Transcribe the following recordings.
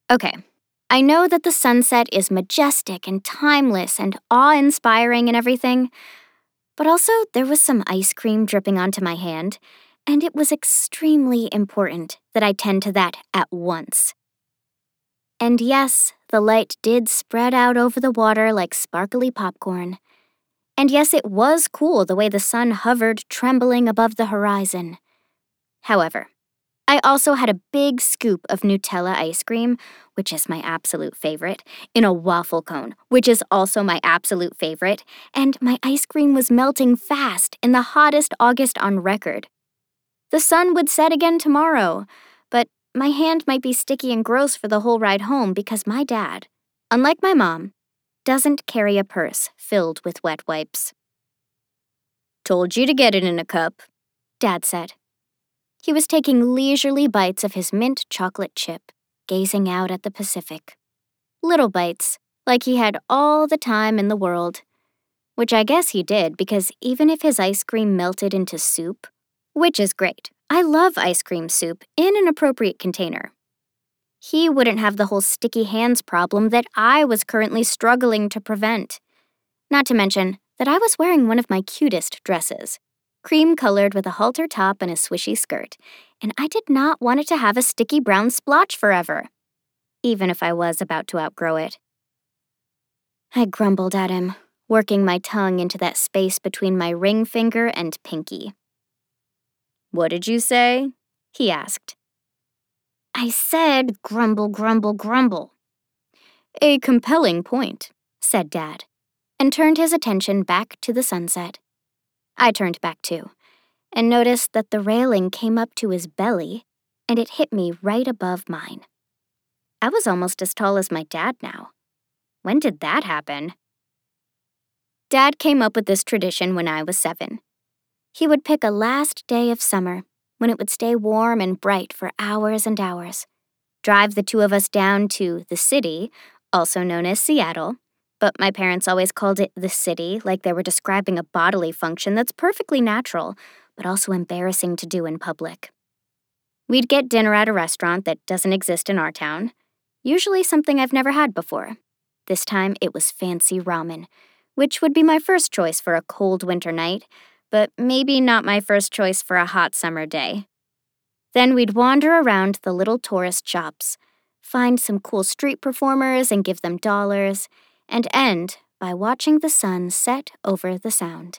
Okay, I know that the sunset is majestic and timeless and awe-inspiring and everything, but also there was some ice cream dripping onto my hand, and it was extremely important that I tend to that at once. And yes, the light did spread out over the water like sparkly popcorn. And yes, it was cool the way the sun hovered trembling above the horizon. However, I also had a big scoop of Nutella ice cream, which is my absolute favorite, in a waffle cone, which is also my absolute favorite, and my ice cream was melting fast in the hottest August on record. The sun would set again tomorrow, but my hand might be sticky and gross for the whole ride home because my dad, unlike my mom, doesn't carry a purse filled with wet wipes. "Told you to get it in a cup," Dad said. He was taking leisurely bites of his mint chocolate chip, gazing out at the Pacific. Little bites, like he had all the time in the world. Which I guess he did, because even if his ice cream melted into soup, which is great, I love ice cream soup in an appropriate container, he wouldn't have the whole sticky hands problem that I was currently struggling to prevent. Not to mention that I was wearing one of my cutest dresses, cream-colored with a halter top and a swishy skirt, and I did not want it to have a sticky brown splotch forever, even if I was about to outgrow it. I grumbled at him, working my tongue into that space between my ring finger and pinky. "What did you say?" he asked. "I said grumble, grumble, grumble." "A compelling point," said Dad, and turned his attention back to the sunset. I turned back too, and noticed that the railing came up to his belly, and it hit me right above mine. I was almost as tall as my dad now. When did that happen? Dad came up with this tradition when I was 7. He would pick a last day of summer, when it would stay warm and bright for hours and hours, drive the two of us down to the city, also known as Seattle, but my parents always called it the city like they were describing a bodily function that's perfectly natural, but also embarrassing to do in public. We'd get dinner at a restaurant that doesn't exist in our town, usually something I've never had before. This time it was fancy ramen, which would be my first choice for a cold winter night, but maybe not my first choice for a hot summer day. Then we'd wander around the little tourist shops, find some cool street performers and give them dollars, and end by watching the sun set over the sound.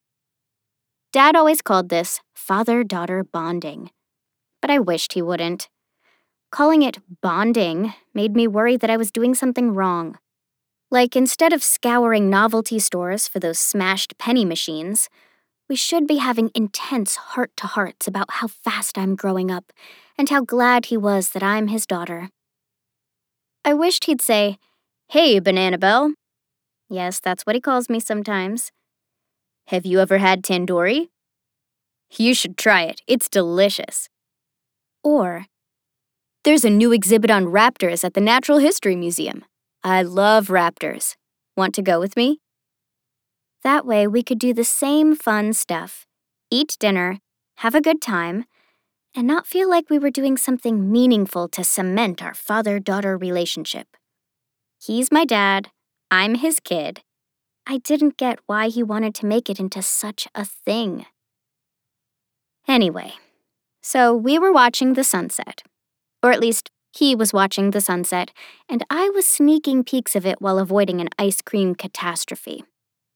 Dad always called this father-daughter bonding, but I wished he wouldn't. Calling it bonding made me worry that I was doing something wrong. Like, instead of scouring novelty stores for those smashed penny machines, we should be having intense heart-to-hearts about how fast I'm growing up and how glad he was that I'm his daughter. I wished he'd say, "Hey, Banana Bell." Yes, that's what he calls me sometimes. "Have you ever had tandoori? You should try it. It's delicious." Or, "There's a new exhibit on raptors at the Natural History Museum. I love raptors. Want to go with me?" That way we could do the same fun stuff, eat dinner, have a good time, and not feel like we were doing something meaningful to cement our father-daughter relationship. He's my dad, I'm his kid. I didn't get why he wanted to make it into such a thing. Anyway, so we were watching the sunset. Or at least, he was watching the sunset, and I was sneaking peeks of it while avoiding an ice cream catastrophe.